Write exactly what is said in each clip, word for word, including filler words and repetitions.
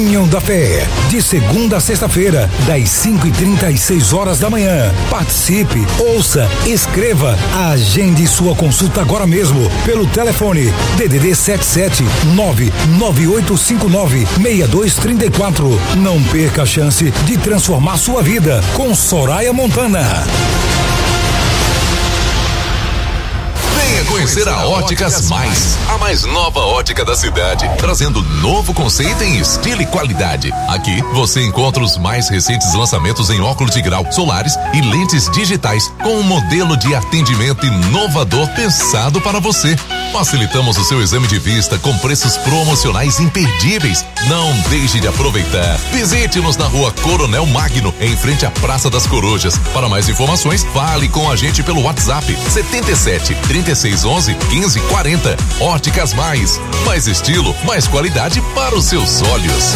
Caminhão da Fé, de segunda a sexta-feira, das cinco e trinta às seis horas da manhã. Participe, ouça, escreva, agende sua consulta agora mesmo pelo telefone D D D sete sete nove nove oito cinco nove seis dois três quatro. Não perca a chance de transformar sua vida com Soraya Montana. Venha conhecer a Óticas Mais, a mais nova ótica da cidade, trazendo novo conceito em estilo e qualidade. Aqui você encontra os mais recentes lançamentos em óculos de grau, solares e lentes digitais, com um modelo de atendimento inovador pensado para você. Facilitamos o seu exame de vista com preços promocionais imperdíveis. Não deixe de aproveitar. Visite-nos na Rua Coronel Magno, em frente à Praça das Corujas. Para mais informações, fale com a gente pelo WhatsApp setenta e sete, trinta e seis, onze, quinze, quarenta. Óticas Mais. Mais estilo, mais qualidade para os seus olhos.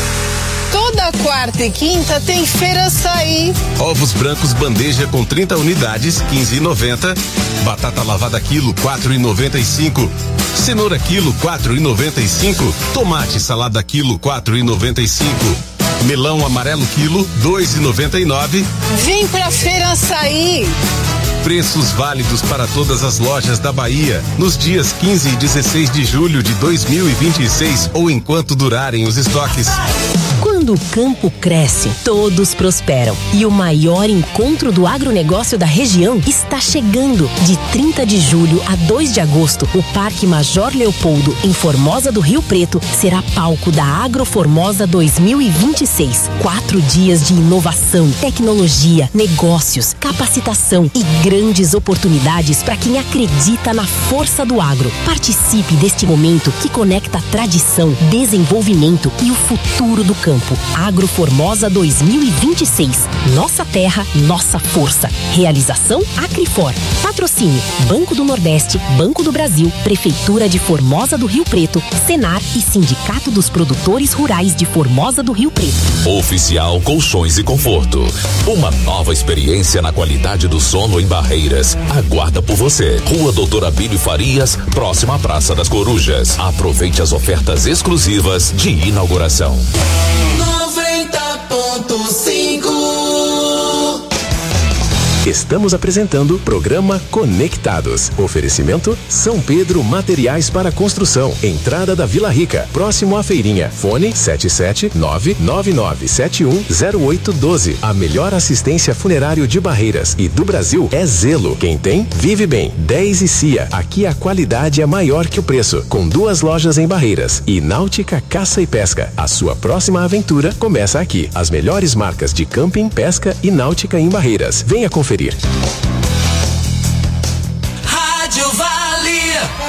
Toda quarta e quinta tem Feira Açaí. Ovos brancos bandeja com trinta unidades, quinze e noventa. Batata lavada quilo, quatro e noventa e cinco. Cenoura quilo, quatro e noventa e cinco. Tomate salada quilo, quatro e noventa e cinco. Melão amarelo quilo, dois e noventa e nove. Vem pra Feira Açaí. Preços válidos para todas as lojas da Bahia nos dias quinze e dezesseis de julho de dois mil e vinte e seis ou enquanto durarem os estoques. Quando o campo cresce, todos prosperam. E o maior encontro do agronegócio da região está chegando. De trinta de julho a dois de agosto, o Parque Major Leopoldo, em Formosa do Rio Preto, será palco da Agroformosa dois mil e vinte e seis. Quatro dias de inovação, tecnologia, negócios, capacitação e grandes oportunidades para quem acredita na força do agro. Participe deste momento que conecta tradição, desenvolvimento e o futuro do campo. Agroformosa dois mil e vinte e seis. Nossa terra, nossa força. Realização Acrifor. Patrocínio Banco do Nordeste, Banco do Brasil, Prefeitura de Formosa do Rio Preto, Senar e Sindicato dos Produtores Rurais de Formosa do Rio Preto. Oficial Colchões e Conforto. Uma nova experiência na qualidade do sono em Barreiras. Aguarda por você. Rua Doutor Abílio Farias, próxima à Praça das Corujas. Aproveite as ofertas exclusivas de inauguração. noventa ponto cinco. Estamos apresentando o programa Conectados. Oferecimento São Pedro Materiais para Construção. Entrada da Vila Rica, próximo à feirinha. Fone sete sete nove nove nove sete um zero oito um dois. A melhor assistência funerário de Barreiras e do Brasil é Zelo. Quem tem, vive bem. dez e Cia. Aqui a qualidade é maior que o preço. Com duas lojas em Barreiras. E Náutica Caça e Pesca. A sua próxima aventura começa aqui. As melhores marcas de camping, pesca e náutica em Barreiras. Venha conferir. Rádio Vale.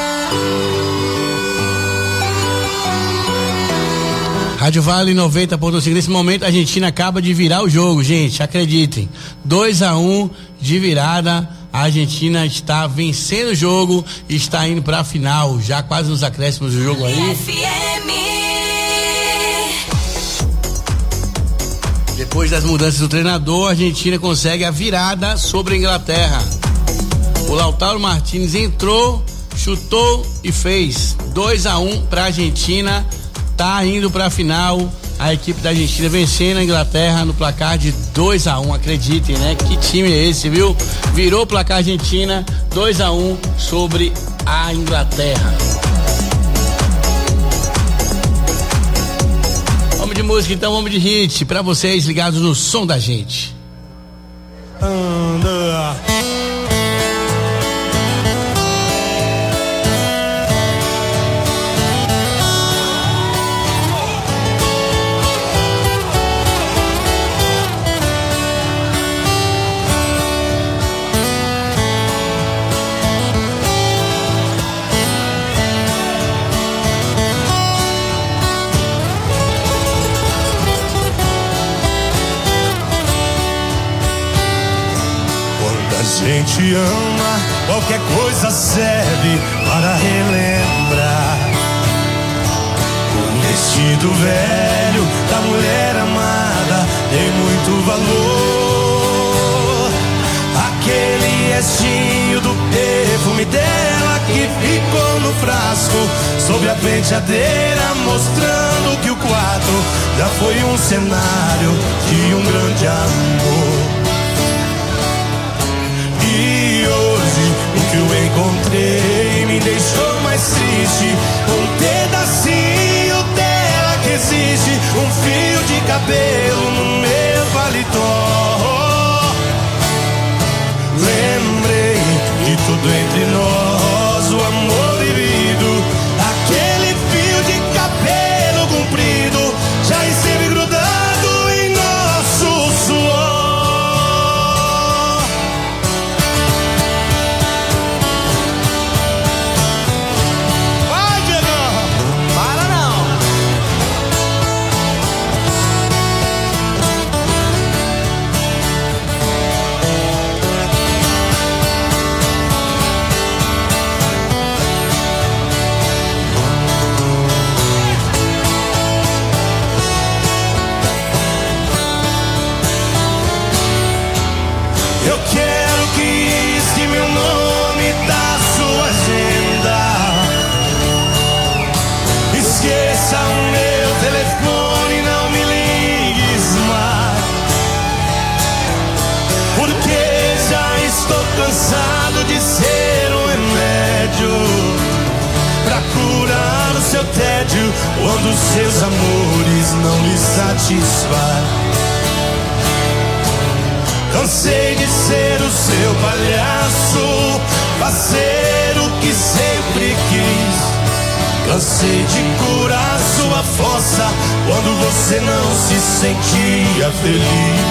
Rádio Vale noventa ponto cinco. Nesse momento a Argentina acaba de virar o jogo, gente, acreditem. dois a um de virada. A Argentina está vencendo o jogo e está indo para a final, já quase nos acréscimos do jogo aí. F M. Depois das mudanças do treinador, a Argentina consegue a virada sobre a Inglaterra. O Lautaro Martínez entrou, chutou e fez. dois a um para a Argentina. Tá indo para a final. A equipe da Argentina vencendo a Inglaterra no placar de dois a um. Acreditem, né? Que time é esse, viu? Virou o placar Argentina dois a um sobre a Inglaterra. Vamos de música então, vamos de hit pra vocês ligados no som da gente. Anda. A gente ama, qualquer coisa serve para relembrar o vestido velho da mulher amada tem muito valor. Aquele restinho do perfume dela que ficou no frasco, sob a penteadeira, mostrando que o quarto já foi um cenário de um grande amor. E hoje o que eu encontrei me deixou mais triste, um pedacinho dela que existe, um fio de cabelo no meu paletó. Lembrei de tudo entre nós, o amor vivido, aquele fio de cabelo comprido já esteve grudado em nosso suor. Vai, Diego! Para não! Eu quero que risque meu nome da sua agenda. Esqueça o meu telefone, não me ligues mais, porque já estou cansado de ser um remédio pra curar o seu tédio quando seus amores não lhe satisfazem. Cansei de ser o seu palhaço, fazer o que sempre quis. Cansei de curar sua fossa quando você não se sentia feliz.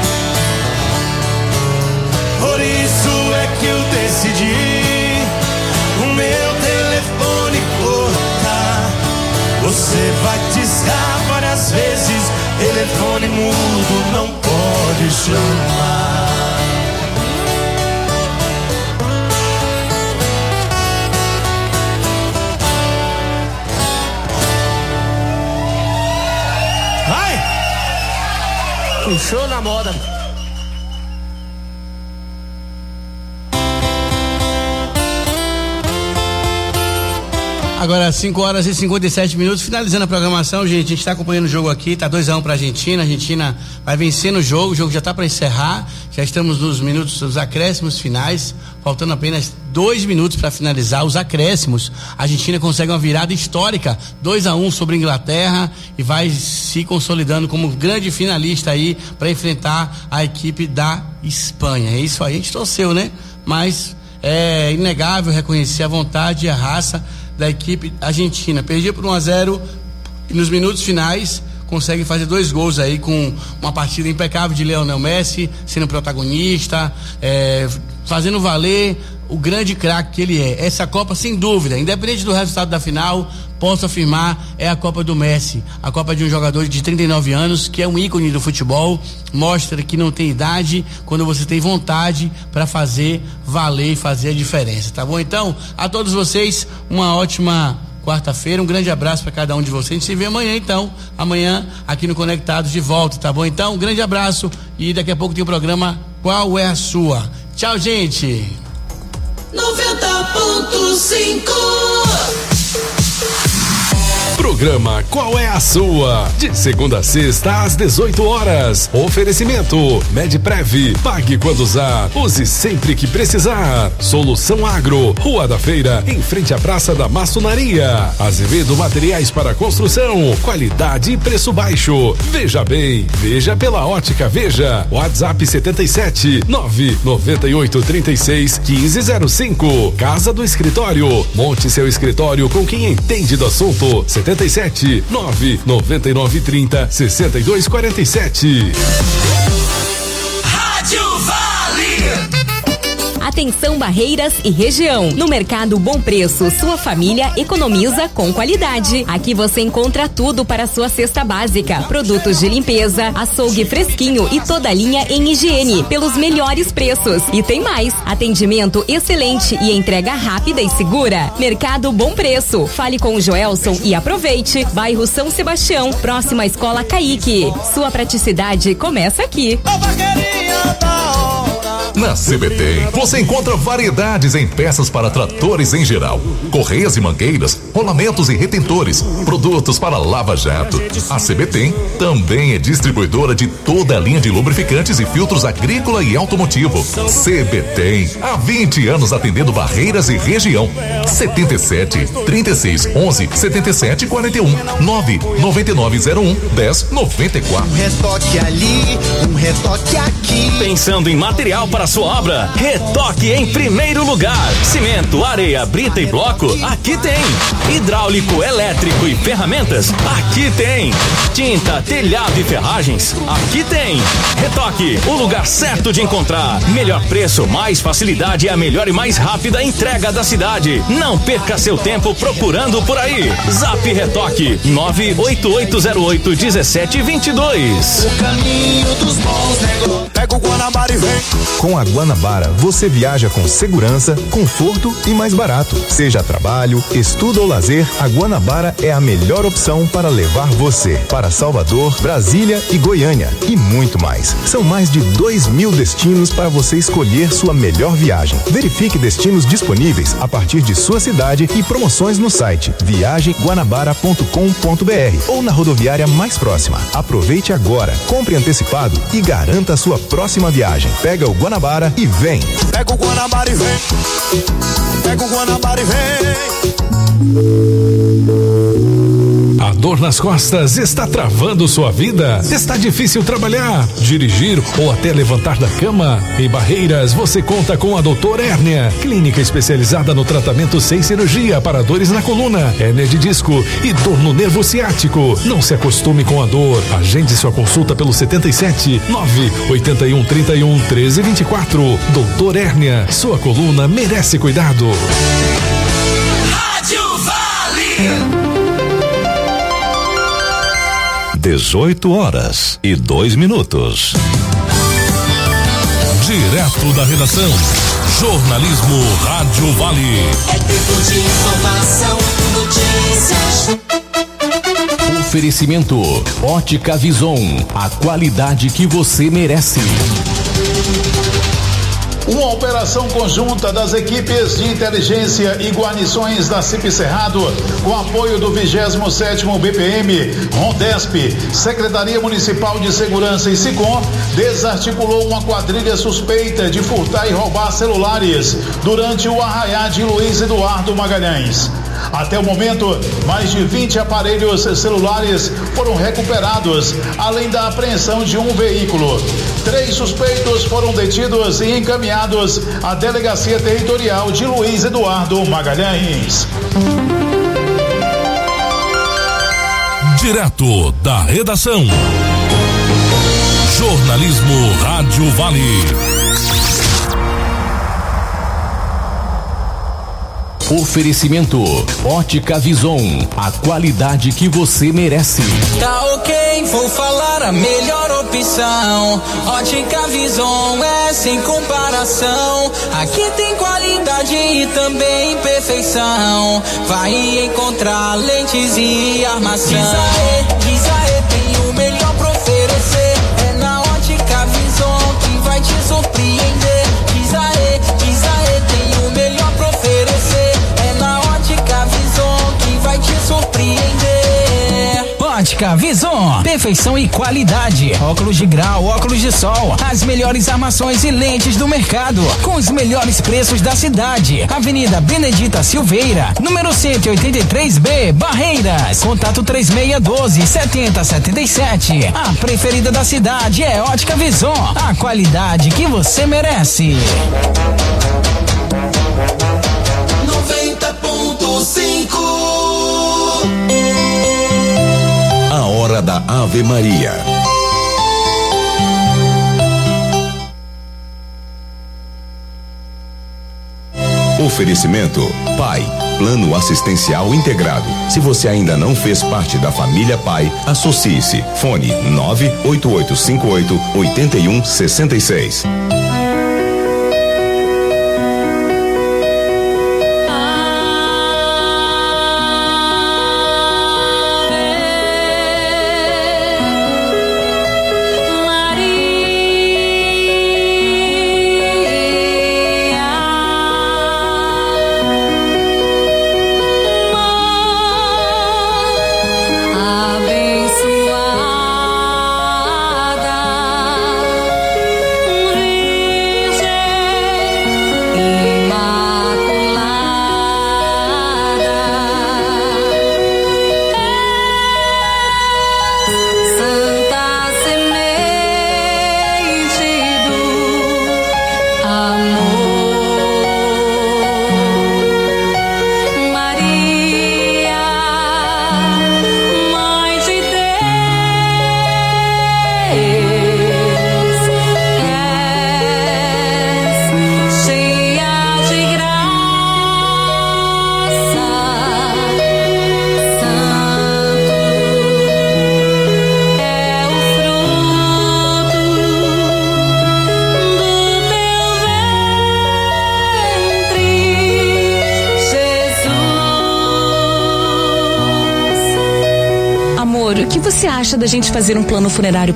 Por isso é que eu decidi o meu telefone cortar. Você vai discar várias vezes, telefone mudo não pode chamar. Vai! Puxou na moda. Agora, cinco horas e cinquenta e sete minutos, finalizando a programação, gente. A gente está acompanhando o jogo aqui, tá dois a um para a Argentina. A Argentina vai vencendo o jogo, o jogo já está para encerrar. Já estamos nos minutos dos acréscimos finais, faltando apenas dois minutos para finalizar os acréscimos. A Argentina consegue uma virada histórica, dois a um sobre a Inglaterra, e vai se consolidando como grande finalista aí para enfrentar a equipe da Espanha. É isso aí, a gente torceu, né? Mas é inegável reconhecer a vontade e a raça da equipe argentina. Perdia por um a zero e nos minutos finais consegue fazer dois gols aí com uma partida impecável de Lionel Messi, sendo protagonista, é, fazendo valer o grande craque que ele é. Essa Copa, sem dúvida, independente do resultado da final, posso afirmar, é a Copa do Messi, a Copa de um jogador de trinta e nove anos, que é um ícone do futebol, mostra que não tem idade quando você tem vontade para fazer valer e fazer a diferença, tá bom? Então, a todos vocês, uma ótima quarta-feira, um grande abraço para cada um de vocês. A gente se vê amanhã, então, amanhã aqui no Conectados de volta, tá bom? Então, um grande abraço e daqui a pouco tem o programa Qual é a Sua? Tchau, gente! noventa ponto cinco Programa Qual é a Sua? De segunda a sexta às dezoito horas. Oferecimento Medprev. Pague quando usar. Use sempre que precisar. Solução Agro. Rua da Feira, em frente à Praça da Maçonaria. Azevedo Materiais para Construção. Qualidade e preço baixo. Veja bem. Veja pela Ótica Veja. WhatsApp setenta e sete nove nove oito três seis um cinco zero cinco. Casa do Escritório. Monte seu escritório com quem entende do assunto. setenta e sete nove nove nove trinta sessenta e dois quarenta e sete. Rádio Vale. Atenção Barreiras e região. No Mercado Bom Preço, sua família economiza com qualidade. Aqui você encontra tudo para sua cesta básica. Produtos de limpeza, açougue fresquinho e toda a linha em higiene, pelos melhores preços. E tem mais, atendimento excelente e entrega rápida e segura. Mercado Bom Preço. Fale com o Joelson e aproveite. Bairro São Sebastião, próxima à Escola Caique. Sua praticidade começa aqui. Ô, vaqueirinha da hora. Na C B T você encontra variedades em peças para tratores em geral, correias e mangueiras, rolamentos e retentores, produtos para lava-jato. A C B T também é distribuidora de toda a linha de lubrificantes e filtros agrícola e automotivo. C B T, há vinte anos atendendo Barreiras e região. setenta e sete, trinta e seis, onze, setenta e sete, quarenta e um, nove nove nove zero um, dez noventa e quatro. Um retoque ali, um retoque aqui. Pensando em material para sua obra? Retoque em primeiro lugar. Cimento, areia, brita e bloco? Aqui tem. Hidráulico, elétrico e ferramentas? Aqui tem. Tinta, telhado e ferragens? Aqui tem. Retoque, o lugar certo de encontrar. Melhor preço, mais facilidade e a melhor e mais rápida entrega da cidade. Não perca seu tempo procurando por aí. Zap Retoque nove oito oito zero oito um sete dois dois. O caminho dos bons negócios. Pega o Guanabara e vem. Com a Guanabara, você viaja com segurança, conforto e mais barato. Seja trabalho, estudo ou lazer, a Guanabara é a melhor opção para levar você para Salvador, Brasília e Goiânia e muito mais. São mais de dois mil destinos para você escolher sua melhor viagem. Verifique destinos disponíveis a partir de sua cidade e promoções no site viagem guanabara ponto com ponto br ou na rodoviária mais próxima. Aproveite agora, compre antecipado e garanta a sua próxima viagem. Pega o Guanabara e vem. Pega o Guanabara e vem. Pega o Guanabara e vem. A dor nas costas está travando sua vida? Está difícil trabalhar, dirigir ou até levantar da cama? Em Barreiras, você conta com a doutor Hérnia, clínica especializada no tratamento sem cirurgia para dores na coluna, hérnia de disco e dor no nervo ciático. Não se acostume com a dor. Agende sua consulta pelo setenta e sete, nove oito um, trinta e um, treze, vinte e quatro. Doutor Hérnia, sua coluna merece cuidado. Rádio Vale. dezoito horas e dois minutos. Direto da redação, jornalismo Rádio Vale. É tempo de informação, notícias. Oferecimento Ótica Vison, a qualidade que você merece. Uma operação conjunta das equipes de inteligência e guarnições da C I P Cerrado, com apoio do vigésimo sétimo B P M, Rondesp, Secretaria Municipal de Segurança e SICOM, desarticulou uma quadrilha suspeita de furtar e roubar celulares durante o arraiá de Luiz Eduardo Magalhães. Até o momento, mais de vinte aparelhos celulares foram recuperados, além da apreensão de um veículo. Três suspeitos foram detidos e encaminhados à Delegacia Territorial de Luiz Eduardo Magalhães. Direto da redação, jornalismo Rádio Vale. Oferecimento Ótica Vison, a qualidade que você merece. Tá ok, vou falar a melhor opção. Ótica Vison é sem comparação. Aqui tem qualidade e também perfeição. Vai encontrar lentes e armação. Diz aê, diz aê, tem o melhor pra oferecer. É na Ótica Vison que vai te surpreender. Diz aê, diz aê, tem o melhor pra oferecer. Vai te surpreender. Ótica Vison, perfeição e qualidade. Óculos de grau, óculos de sol, as melhores armações e lentes do mercado, com os melhores preços da cidade. Avenida Benedita Silveira, número cento e oitenta e três B, Barreiras. Contato três seis um dois, sete zero sete sete. A preferida da cidade é Ótica Vison, a qualidade que você merece. noventa ponto cinco. A hora da Ave Maria. Oferecimento Pai, Plano Assistencial Integrado. Se você ainda não fez parte da família Pai, associe-se. Fone nove oito oito cinco oito, oito um seis seis. você acha da gente fazer um plano funerário